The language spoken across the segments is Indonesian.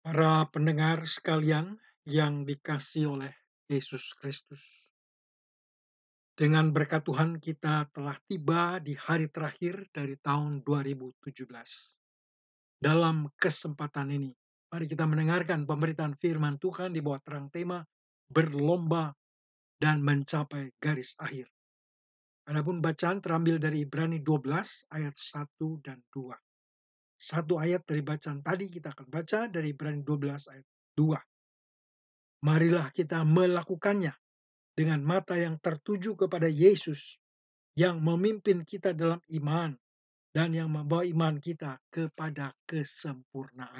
Para pendengar sekalian yang dikasihi oleh Yesus Kristus. Dengan berkat Tuhan kita telah tiba di hari terakhir dari tahun 2017. Dalam kesempatan ini, mari kita mendengarkan pemberitaan firman Tuhan di bawah terang tema berlomba dan mencapai garis akhir. Adapun bacaan terambil dari Ibrani 12 ayat 1 dan 2. Satu ayat dari bacaan tadi kita akan baca dari Ibrani 12 ayat 2. Marilah kita melakukannya dengan mata yang tertuju kepada Yesus yang memimpin kita dalam iman dan yang membawa iman kita kepada kesempurnaan.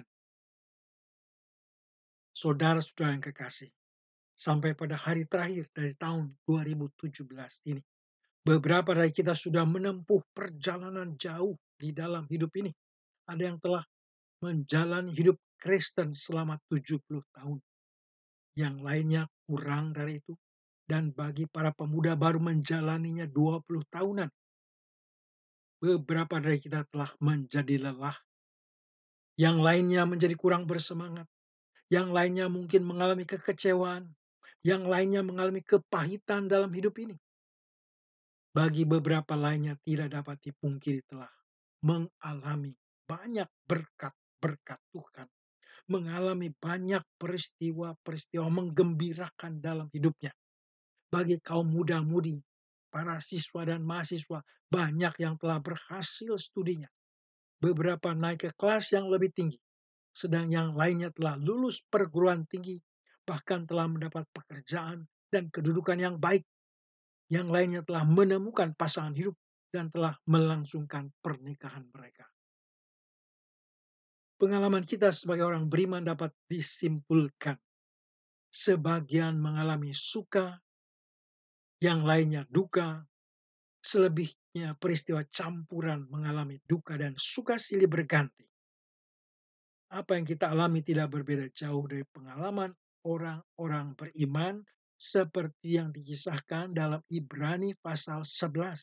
Saudara-saudara yang kekasih, sampai pada hari terakhir dari tahun 2017 ini, beberapa dari kita sudah menempuh perjalanan jauh di dalam hidup ini. Ada yang telah menjalani hidup Kristen selama 70 tahun. Yang lainnya kurang dari itu. Dan bagi para pemuda baru menjalaninya 20 tahunan. Beberapa dari kita telah menjadi lelah. Yang lainnya menjadi kurang bersemangat. Yang lainnya mungkin mengalami kekecewaan. Yang lainnya mengalami kepahitan dalam hidup ini. Bagi beberapa lainnya tidak dapat dipungkiri telah mengalami banyak berkat-berkat Tuhan. Mengalami banyak peristiwa-peristiwa menggembirakan dalam hidupnya. Bagi kaum muda-mudi, para siswa dan mahasiswa, banyak yang telah berhasil studinya. Beberapa naik ke kelas yang lebih tinggi, sedang yang lainnya telah lulus perguruan tinggi, bahkan telah mendapat pekerjaan dan kedudukan yang baik. Yang lainnya telah menemukan pasangan hidup dan telah melangsungkan pernikahan mereka. Pengalaman kita sebagai orang beriman dapat disimpulkan. Sebagian mengalami suka, yang lainnya duka, selebihnya peristiwa campuran mengalami duka dan suka silih berganti. Apa yang kita alami tidak berbeda jauh dari pengalaman orang-orang beriman seperti yang dikisahkan dalam Ibrani pasal 11.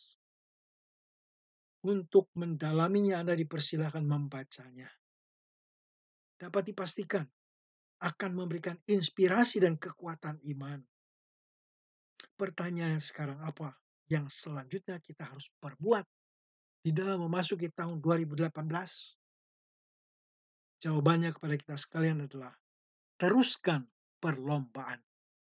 Untuk mendalaminya Anda dipersilakan membacanya. Dapat dipastikan akan memberikan inspirasi dan kekuatan iman. Pertanyaannya sekarang apa yang selanjutnya kita harus perbuat di dalam memasuki tahun 2018? Jawabannya kepada kita sekalian adalah teruskan perlombaan.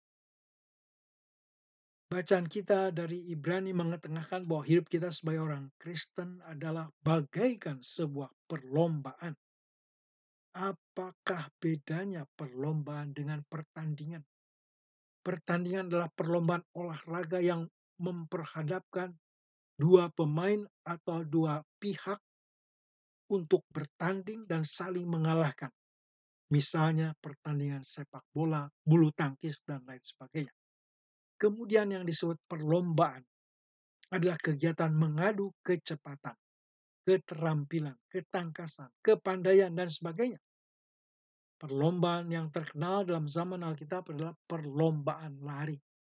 Bacaan kita dari Ibrani mengetengahkan bahwa hidup kita sebagai orang Kristen adalah bagaikan sebuah perlombaan. Apakah bedanya perlombaan dengan pertandingan? Pertandingan adalah perlombaan olahraga yang memperhadapkan dua pemain atau dua pihak untuk bertanding dan saling mengalahkan. Misalnya pertandingan sepak bola, bulu tangkis, dan lain sebagainya. Kemudian yang disebut perlombaan adalah kegiatan mengadu kecepatan, keterampilan, ketangkasan, kepandaian, dan sebagainya. Perlombaan yang terkenal dalam zaman Alkitab adalah perlombaan lari.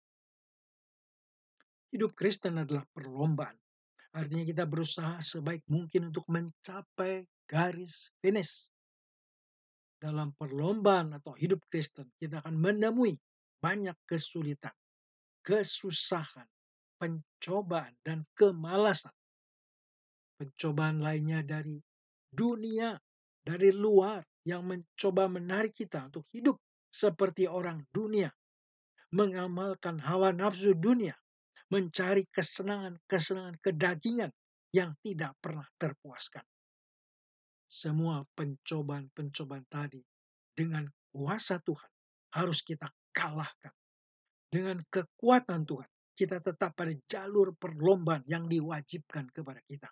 Hidup Kristen adalah perlombaan. Artinya kita berusaha sebaik mungkin untuk mencapai garis finish. Dalam perlombaan atau hidup Kristen, kita akan menemui banyak kesulitan, kesusahan, pencobaan, dan kemalasan. Pencobaan lainnya dari dunia, dari luar yang mencoba menarik kita untuk hidup seperti orang dunia, mengamalkan hawa nafsu dunia, mencari kesenangan-kesenangan kedagingan yang tidak pernah terpuaskan. Semua pencobaan-pencobaan tadi dengan kuasa Tuhan harus kita kalahkan. Dengan kekuatan Tuhan, kita tetap pada jalur perlombaan yang diwajibkan kepada kita.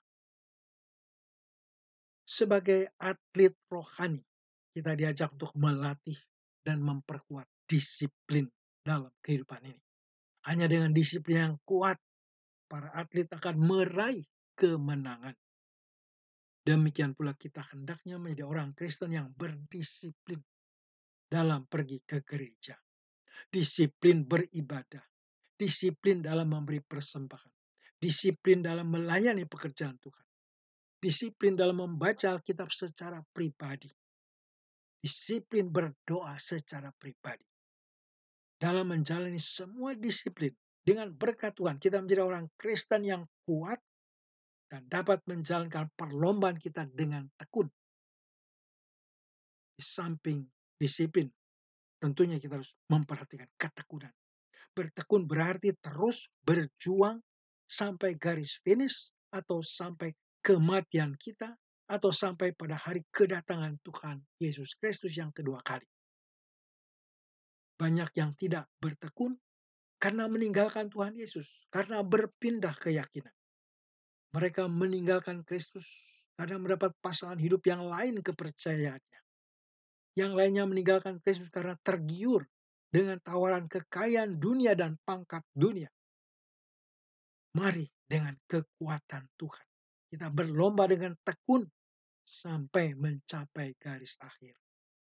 Sebagai atlet rohani, kita diajak untuk melatih dan memperkuat disiplin dalam kehidupan ini. Hanya dengan disiplin yang kuat, para atlet akan meraih kemenangan. Demikian pula kita hendaknya menjadi orang Kristen yang berdisiplin dalam pergi ke gereja. Disiplin beribadah. Disiplin dalam memberi persembahan. Disiplin dalam melayani pekerjaan Tuhan. Disiplin dalam membaca Alkitab secara pribadi. disiplin berdoa secara pribadi. Dalam menjalani semua disiplin, dengan berkat Tuhan, kita menjadi orang Kristen yang kuat dan dapat menjalankan perlombaan kita dengan tekun. Di samping disiplin, tentunya kita harus memperhatikan ketekunan. Bertekun berarti terus berjuang sampai garis finish atau sampai kematian kita atau sampai pada hari kedatangan Tuhan Yesus Kristus yang kedua kali. Banyak yang tidak bertekun karena meninggalkan Tuhan Yesus, karena berpindah keyakinan. Mereka meninggalkan Kristus karena mendapat pasangan hidup yang lain kepercayaannya. Yang lainnya meninggalkan Kristus karena tergiur dengan tawaran kekayaan dunia dan pangkat dunia. Mari dengan kekuatan Tuhan, kita berlomba dengan tekun sampai mencapai garis akhir.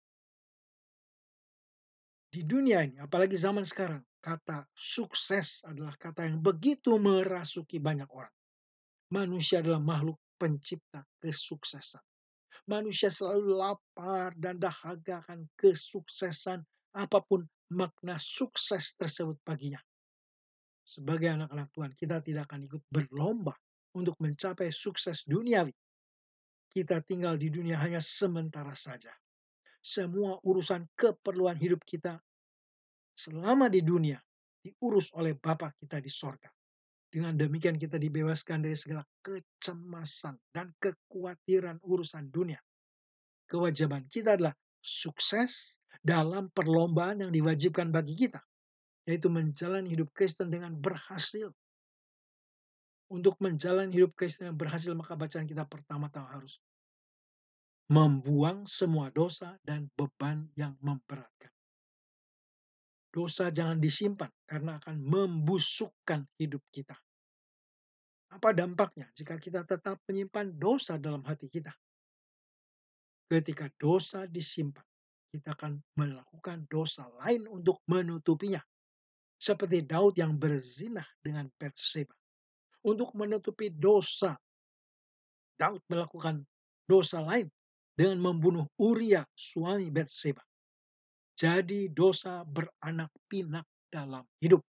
Di dunia ini, apalagi zaman sekarang, kata sukses adalah kata yang begitu merasuki banyak orang. Manusia adalah makhluk pencipta kesuksesan. Manusia selalu lapar dan dahaga akan kesuksesan, apapun makna sukses tersebut baginya. Sebagai anak-anak Tuhan, kita tidak akan ikut berlomba untuk mencapai sukses duniawi. Kita tinggal di dunia hanya sementara saja. Semua urusan keperluan hidup kita selama di dunia diurus oleh Bapa kita di sorga. Dengan demikian kita dibebaskan dari segala kecemasan dan kekhawatiran urusan dunia. Kewajiban kita adalah sukses dalam perlombaan yang diwajibkan bagi kita, yaitu menjalani hidup Kristen dengan berhasil. Untuk menjalani hidup Kristen yang berhasil, maka bacaan kita pertama-tama harus membuang semua dosa dan beban yang memberatkan. Dosa jangan disimpan karena akan membusukkan hidup kita. Apa dampaknya jika kita tetap menyimpan dosa dalam hati kita? Ketika dosa disimpan, kita akan melakukan dosa lain untuk menutupinya. Seperti Daud yang berzinah dengan Batseba. Untuk menutupi dosa, Daud melakukan dosa lain dengan membunuh Uria, suami Batseba. Jadi dosa beranak pinak dalam hidup.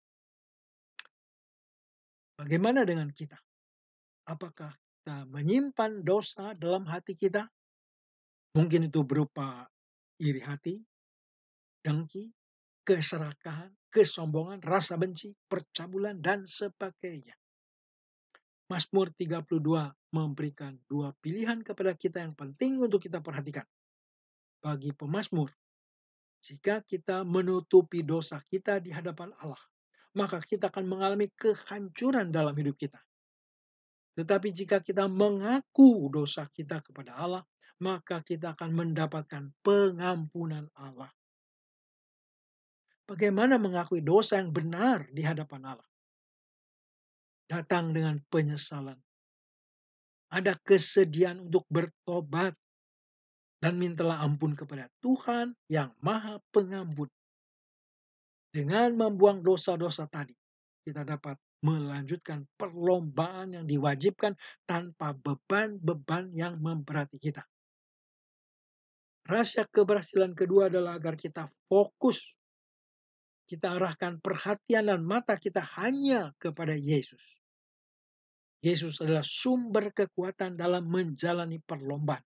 Bagaimana dengan kita? Apakah kita menyimpan dosa dalam hati kita? Mungkin itu berupa iri hati, dengki, keserakahan, kesombongan, rasa benci, percabulan, dan sebagainya. Mazmur 32 memberikan dua pilihan kepada kita yang penting untuk kita perhatikan. Bagi pemazmur, jika kita menutupi dosa kita di hadapan Allah, maka kita akan mengalami kehancuran dalam hidup kita. Tetapi jika kita mengaku dosa kita kepada Allah, maka kita akan mendapatkan pengampunan Allah. Bagaimana mengakui dosa yang benar di hadapan Allah? Datang dengan penyesalan. Ada kesediaan untuk bertobat. Dan mintalah ampun kepada Tuhan yang Maha Pengampun. Dengan membuang dosa-dosa tadi, kita dapat melanjutkan perlombaan yang diwajibkan tanpa beban-beban yang memberati kita. Rahasia keberhasilan kedua adalah agar kita fokus. Kita arahkan perhatian dan mata kita hanya kepada Yesus. Yesus adalah sumber kekuatan dalam menjalani perlombaan.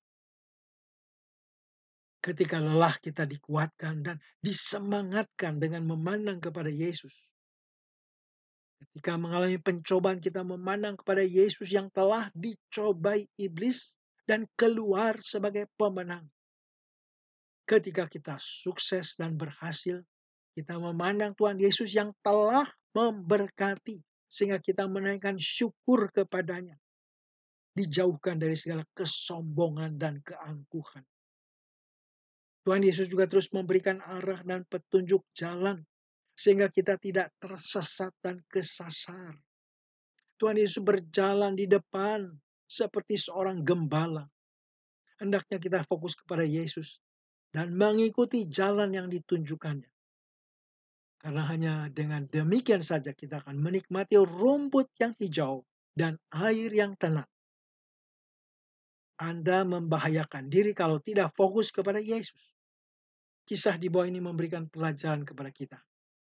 Ketika lelah kita dikuatkan dan disemangatkan dengan memandang kepada Yesus. Ketika mengalami pencobaan kita memandang kepada Yesus yang telah dicobai iblis dan keluar sebagai pemenang. Ketika kita sukses dan berhasil, kita memandang Tuhan Yesus yang telah memberkati sehingga kita menaikkan syukur kepadanya. Dijauhkan dari segala kesombongan dan keangkuhan. Tuhan Yesus juga terus memberikan arah dan petunjuk jalan sehingga kita tidak tersesat dan kesasar. Tuhan Yesus berjalan di depan seperti seorang gembala. Hendaknya kita fokus kepada Yesus dan mengikuti jalan yang ditunjukkannya. Karena hanya dengan demikian saja kita akan menikmati rumput yang hijau dan air yang tenang. Anda membahayakan diri kalau tidak fokus kepada Yesus. Kisah di bawah ini memberikan pelajaran kepada kita.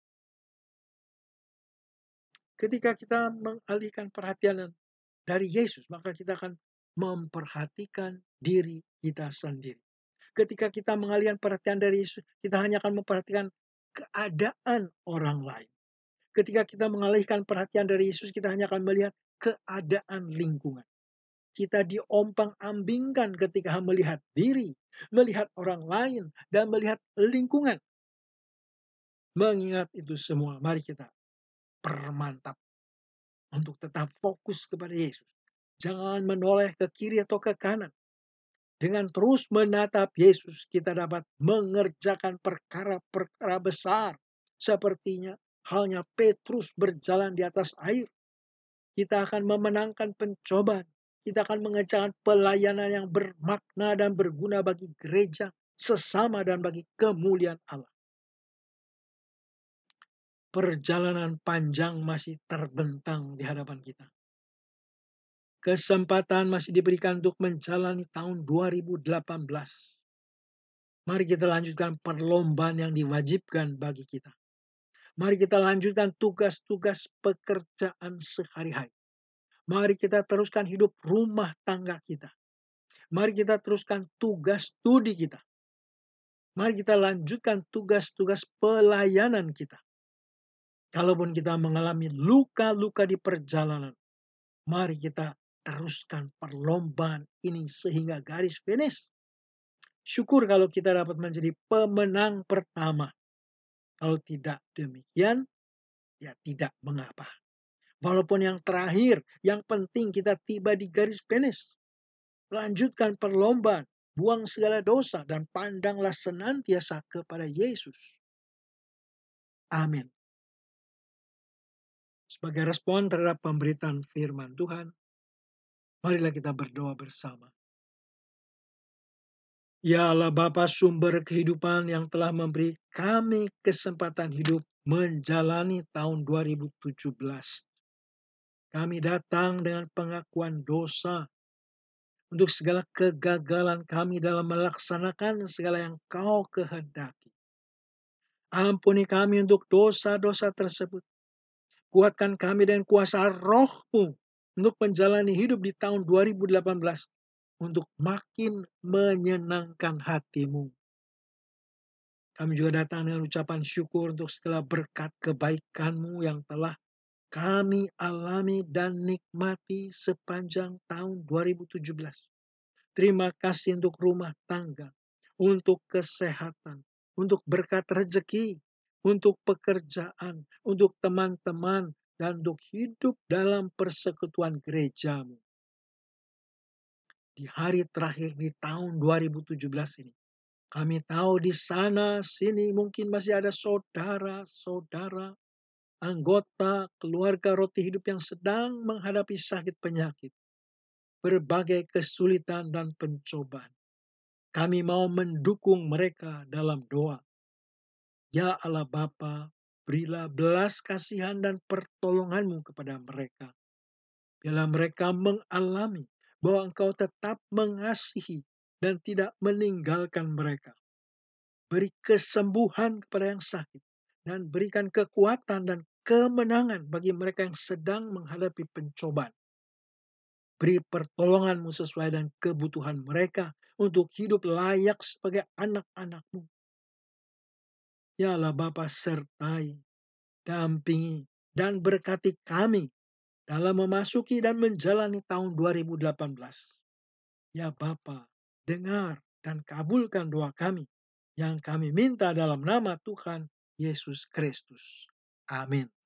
Ketika kita mengalihkan perhatian dari Yesus, maka kita akan memperhatikan diri kita sendiri. Ketika kita mengalihkan perhatian dari Yesus, kita hanya akan memperhatikan keadaan orang lain. Ketika kita mengalihkan perhatian dari Yesus, kita hanya akan melihat keadaan lingkungan. Kita diompang-ambingkan ketika melihat diri, melihat orang lain, dan melihat lingkungan. Mengingat itu semua, mari kita permantap untuk tetap fokus kepada Yesus. Jangan menoleh ke kiri atau ke kanan. Dengan terus menatap Yesus, kita dapat mengerjakan perkara-perkara besar. Sepertinya halnya Petrus berjalan di atas air. Kita akan memenangkan pencobaan. Kita akan mengerjakan pelayanan yang bermakna dan berguna bagi gereja, sesama, dan bagi kemuliaan Allah. Perjalanan panjang masih terbentang di hadapan kita. Kesempatan masih diberikan untuk menjalani tahun 2018. Mari kita lanjutkan perlombaan yang diwajibkan bagi kita. Mari kita lanjutkan tugas-tugas pekerjaan sehari-hari. Mari kita teruskan hidup rumah tangga kita. Mari kita teruskan tugas studi kita. Mari kita lanjutkan tugas-tugas pelayanan kita. Kalaupun kita mengalami luka-luka di perjalanan, mari kita teruskan perlombaan ini sehingga garis finish. Syukur kalau kita dapat menjadi pemenang pertama. Kalau tidak demikian, ya tidak mengapa. Walaupun yang terakhir, yang penting kita tiba di garis finish. Lanjutkan perlombaan, buang segala dosa, dan pandanglah senantiasa kepada Yesus. Amin. Sebagai respon terhadap pemberitaan firman Tuhan, marilah kita berdoa bersama. Ya Allah Bapa sumber kehidupan yang telah memberi kami kesempatan hidup menjalani tahun 2017. Kami datang dengan pengakuan dosa untuk segala kegagalan kami dalam melaksanakan segala yang Kau kehendaki. Ampuni kami untuk dosa-dosa tersebut. Kuatkan kami dengan kuasa Roh-Mu untuk menjalani hidup di tahun 2018 untuk makin menyenangkan hati-Mu. Kami juga datang dengan ucapan syukur untuk segala berkat kebaikan-Mu yang telah kami alami dan nikmati sepanjang tahun 2017. Terima kasih untuk rumah tangga, untuk kesehatan, untuk berkat rezeki, untuk pekerjaan, untuk teman-teman, dan untuk hidup dalam persekutuan gereja-Mu. Di hari terakhir di tahun 2017 ini, kami tahu di sana sini mungkin masih ada saudara-saudara, anggota keluarga roti hidup yang sedang menghadapi sakit penyakit, berbagai kesulitan dan pencobaan. Kami mau mendukung mereka dalam doa. Ya Allah Bapa, berilah belas kasihan dan pertolongan-Mu kepada mereka. Biarlah mereka mengalami bahwa Engkau tetap mengasihi dan tidak meninggalkan mereka. Beri kesembuhan kepada yang sakit dan berikan kekuatan dan kemenangan bagi mereka yang sedang menghadapi pencobaan. Beri pertolongan-Mu sesuai dengan kebutuhan mereka untuk hidup layak sebagai anak-anak-Mu. Ya Allah Bapa, sertai, dampingi, dan berkati kami dalam memasuki dan menjalani tahun 2018. Ya Bapa, dengar dan kabulkan doa kami yang kami minta dalam nama Tuhan Yesus Kristus. Amin.